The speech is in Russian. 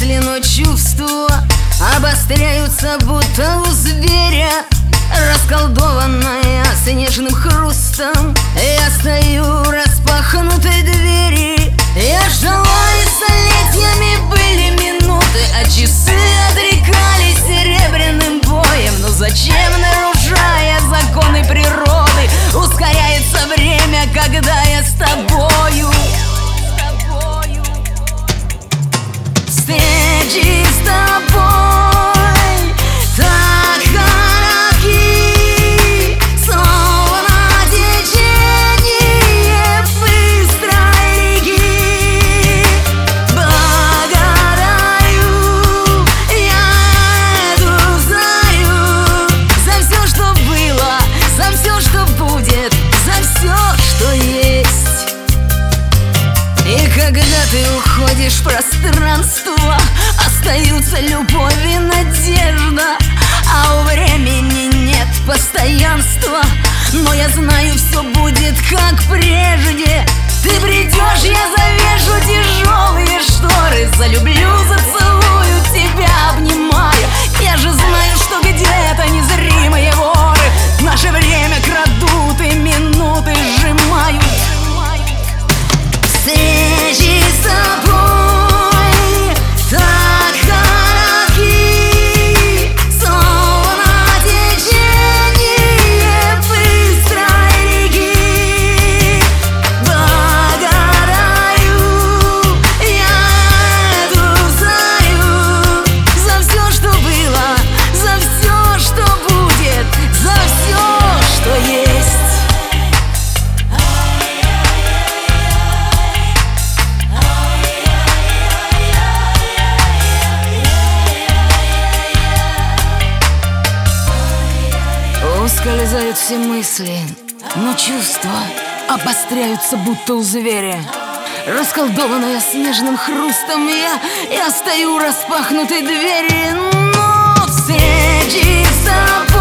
мысли, но чувства обостряются, будто у зверя. Расколдованная с нежным хрустом, я стою распахнутой двери. Я ждала, и столетиями были минуты, а часы отрекались серебряным боем. Но зачем, нарушая законы природы, ускоряется время, когда я с тобою? Встречи с тобой так коротки, словно течение быстрой реки. Благодарю я эту зарю за все, что было, за все, что будет, за все, что есть. И когда ты уходишь в пространство, остаются любовь и надежда, а у времени нет постоянства. Но я знаю, все будет как прежде. Ты придешь, я завешу тяжелые шторы, залюблю, зацелую тебя, обнимаю. Я же знаю, что где-то незримые воры наше время крадут и минуты сжимают. Встречи с тобой так коротки, словно течение быстрой реки. Благодарю я эту зарю за все, что было, за все, что будет, за все, что есть. Ускользают все мысли, но чувства обостряются, будто у зверя. Расколдованная с нежным хрустом, я стою у распахнутой двери. Но встречи с тобой